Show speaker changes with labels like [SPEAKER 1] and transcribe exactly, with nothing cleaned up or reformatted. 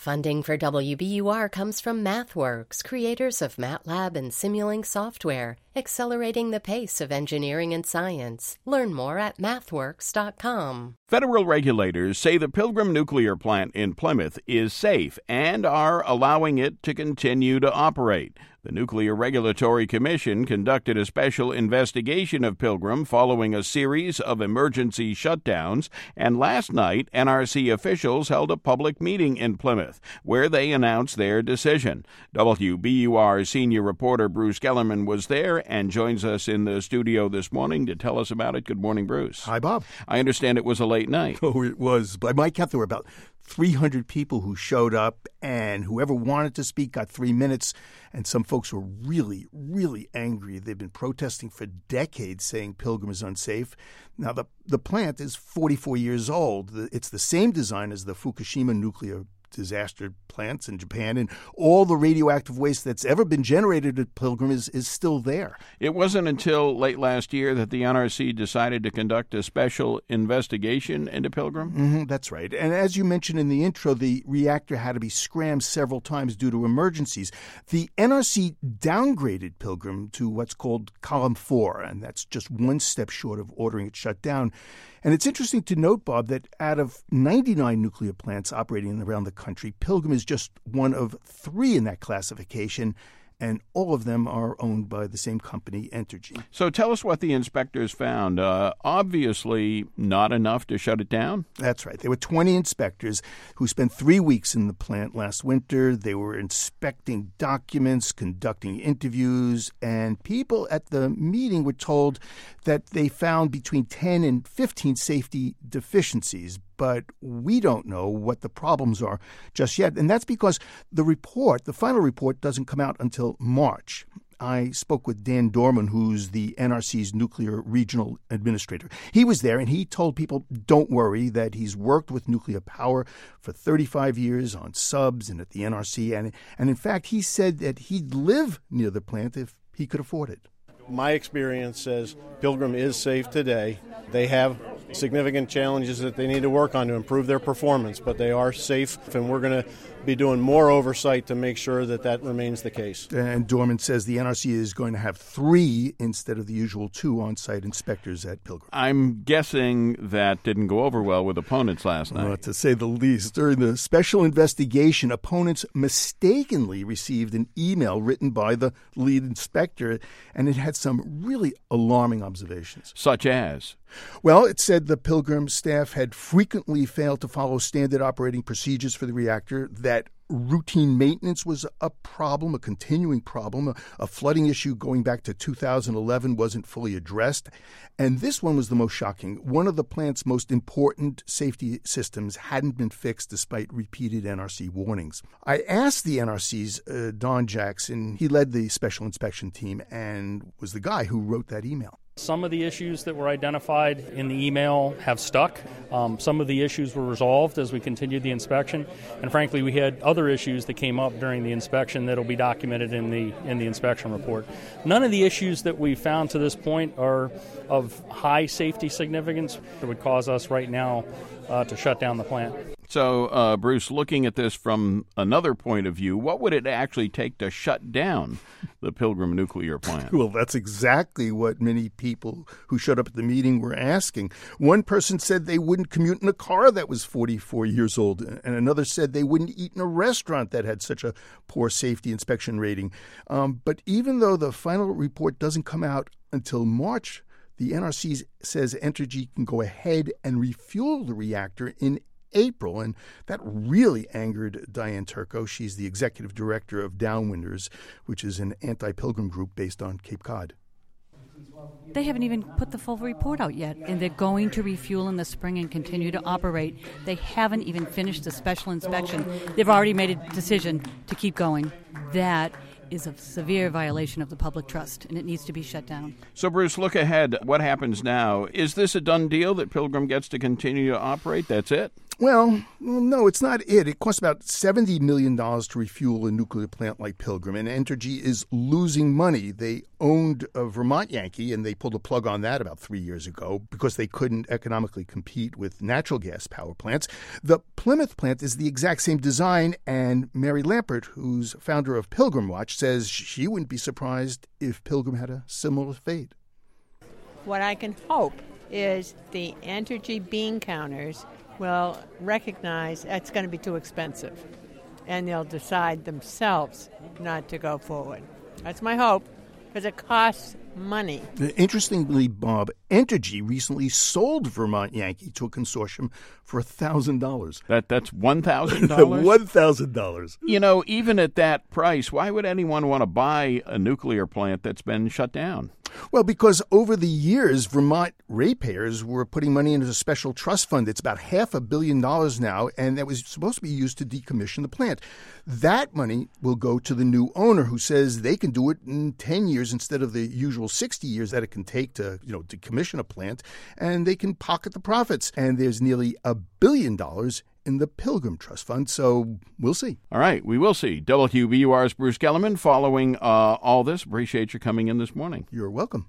[SPEAKER 1] Funding for W B U R comes from MathWorks, creators of MATLAB and Simulink software, accelerating the pace of engineering and science. Learn more at mathworks dot com.
[SPEAKER 2] Federal regulators say the Pilgrim nuclear plant in Plymouth is safe and are allowing it to continue to operate. The Nuclear Regulatory Commission conducted a special investigation of Pilgrim following a series of emergency shutdowns, and last night N R C officials held a public meeting in Plymouth where they announced their decision. W B U R senior reporter Bruce Gellerman was there and joins us in the studio this morning to tell us about it. Good morning, Bruce.
[SPEAKER 3] Hi, Bob.
[SPEAKER 2] I understand it was a late night.
[SPEAKER 3] Oh, it was. By my count, there were about three hundred people who showed up, and whoever wanted to speak got three minutes. And some folks were really, really angry. They've been protesting for decades, saying Pilgrim is unsafe. Now, the, the plant is forty-four years old. It's the same design as the Fukushima nuclear disaster plants in Japan, and all the radioactive waste that's ever been generated at Pilgrim is, is still there.
[SPEAKER 2] It wasn't until late last year that the N R C decided to conduct a special investigation into Pilgrim?
[SPEAKER 3] Mm-hmm, that's right. And as you mentioned in the intro, the reactor had to be scrammed several times due to emergencies. The N R C downgraded Pilgrim to what's called Column four, and that's just one step short of ordering it shut down. And it's interesting to note, Bob, that out of ninety-nine nuclear plants operating around the country, Pilgrim is just one of three in that classification, and all of them are owned by the same company, Entergy.
[SPEAKER 2] So tell us what the inspectors found. Uh, obviously not enough to shut it down?
[SPEAKER 3] That's right. There were twenty inspectors who spent three weeks in the plant last winter. They were inspecting documents, conducting interviews, and people at the meeting were told that they found between ten and fifteen safety deficiencies. But we don't know what the problems are just yet. And that's because the report, the final report, doesn't come out until March. I spoke with Dan Dorman, who's the N R C's nuclear regional administrator. He was there, and he told people, don't worry, that he's worked with nuclear power for thirty-five years on subs and at the N R C. And, and in fact, he said that he'd live near the plant if he could afford it.
[SPEAKER 4] My experience says Pilgrim is safe today. They have significant challenges that they need to work on to improve their performance, but they are safe, and we're going to be doing more oversight to make sure that that remains the case.
[SPEAKER 3] And Dorman says the N R C is going to have three instead of the usual two on-site inspectors at Pilgrim.
[SPEAKER 2] I'm guessing that didn't go over well with opponents last night.
[SPEAKER 3] Well, to say the least. During the special investigation, opponents mistakenly received an email written by the lead inspector, and it had some really alarming observations.
[SPEAKER 2] Such as?
[SPEAKER 3] Well, it said the Pilgrim staff had frequently failed to follow standard operating procedures for the reactor, that routine maintenance was a problem, a continuing problem. A, a flooding issue going back to two thousand eleven wasn't fully addressed. And this one was the most shocking. One of the plant's most important safety systems hadn't been fixed despite repeated N R C warnings. I asked the N R C's uh, Don Jackson. He led the special inspection team and was the guy who wrote that email.
[SPEAKER 5] Some of the issues that were identified in the email have stuck. Um, some of the issues were resolved as we continued the inspection. And frankly, we had other issues that came up during the inspection that will be documented in the in the inspection report. None of the issues that we found to this point are of high safety significance that would cause us right now uh, to shut down the plant.
[SPEAKER 2] So, uh, Bruce, looking at this from another point of view, what would it actually take to shut down the Pilgrim nuclear plant?
[SPEAKER 3] Well, that's exactly what many people who showed up at the meeting were asking. One person said they wouldn't commute in a car that was forty-four years old, and another said they wouldn't eat in a restaurant that had such a poor safety inspection rating. Um, but even though the final report doesn't come out until March, the N R C says Entergy can go ahead and refuel the reactor in April, and that really angered Diane Turco. She's the executive director of Downwinders, which is an anti-Pilgrim group based on Cape Cod.
[SPEAKER 6] They haven't even put the full report out yet, and they're going to refuel in the spring and continue to operate. They haven't even finished the special inspection. They've already made a decision to keep going. That is a severe violation of the public trust, and it needs to be shut down.
[SPEAKER 2] So, Bruce, look ahead. What happens now? Is this a done deal that Pilgrim gets to continue to operate? That's it?
[SPEAKER 3] Well, no, it's not it. It costs about seventy million dollars to refuel a nuclear plant like Pilgrim, and Entergy is losing money. They owned a Vermont Yankee, and they pulled the plug on that about three years ago because they couldn't economically compete with natural gas power plants. The Plymouth plant is the exact same design, and Mary Lampert, who's founder of Pilgrim Watch, says she wouldn't be surprised if Pilgrim had a similar fate.
[SPEAKER 7] What I can hope is the Entergy bean counters will recognize it's going to be too expensive, and they'll decide themselves not to go forward. That's my hope, because it costs money.
[SPEAKER 3] Interestingly, Bob, Entergy recently sold Vermont Yankee to a consortium for one thousand dollars.
[SPEAKER 2] That That's one thousand dollars?
[SPEAKER 3] one thousand dollars.
[SPEAKER 2] You know, even at that price, why would anyone want to buy a nuclear plant that's been shut down?
[SPEAKER 3] Well, because over the years, Vermont ratepayers were putting money into a special trust fund. It's about half a billion dollars now, and that was supposed to be used to decommission the plant. That money will go to the new owner, who says they can do it in ten years instead of the usual sixty years that it can take to, you know, decommission a plant, and they can pocket the profits. And there's nearly a billion dollars in the Pilgrim Trust Fund, so we'll see.
[SPEAKER 2] All right, we will see. W B U R's Bruce Gellerman following uh, all this. Appreciate you coming in this morning.
[SPEAKER 3] You're welcome.